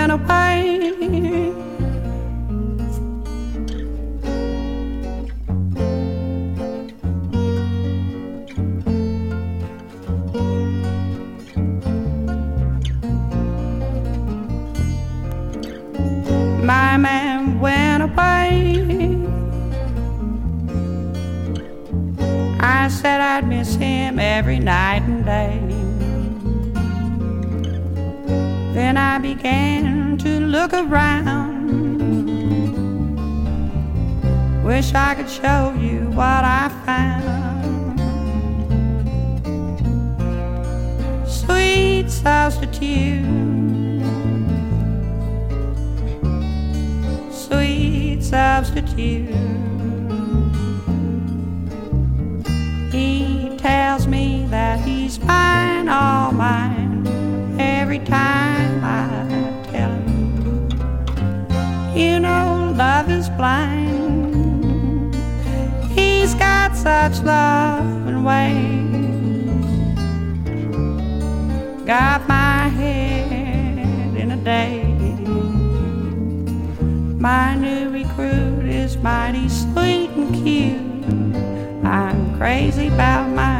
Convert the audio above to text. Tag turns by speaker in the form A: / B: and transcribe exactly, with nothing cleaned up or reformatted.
A: went away. My man went away. I said I'd miss him every night and day. Then I began to look around. Wish I could show you what I found. Sweet substitute, sweet substitute. He tells me that he's mine, all mine, every time I tell him. You know love is blind. He's got such love and ways. Got my head in a daze. My new recruit is mighty sweet and cute. I'm crazy about my